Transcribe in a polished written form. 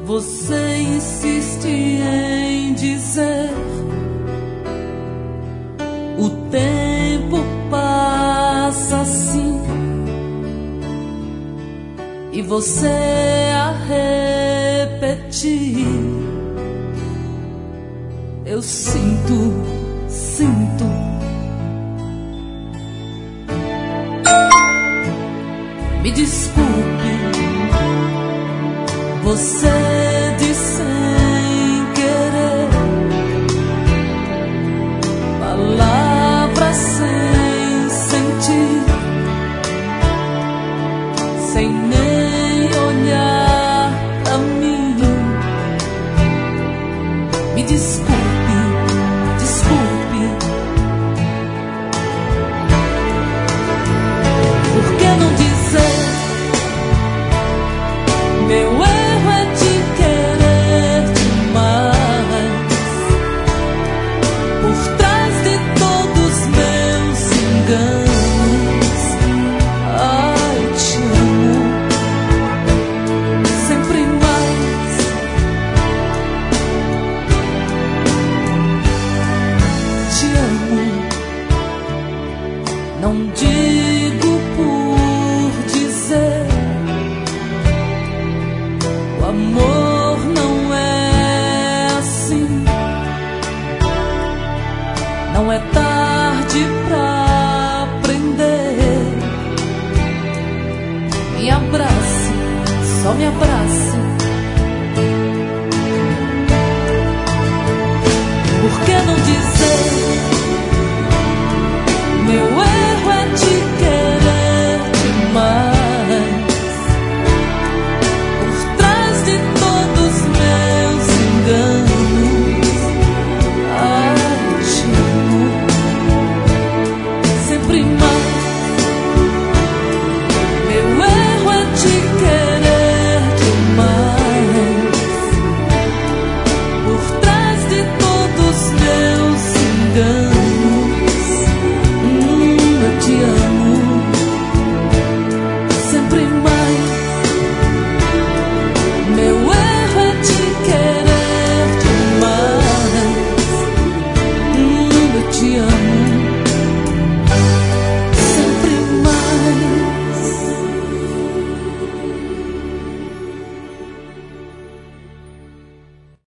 Você insiste em dizer: o tempo passa assim, e você a repetir: eu sinto. Me desculpe, você disse sem querer palavras sem sentir, sem nem olhar pra mim. Me desculpe. Por que não dizer? Meu erro é te querer demais. Por trás de todos meus enganos, ai, te amo sempre mais. Te amo. Não digo por dizer. O amor não é assim. Não é tarde pra aprender. Me abrace, só me abrace.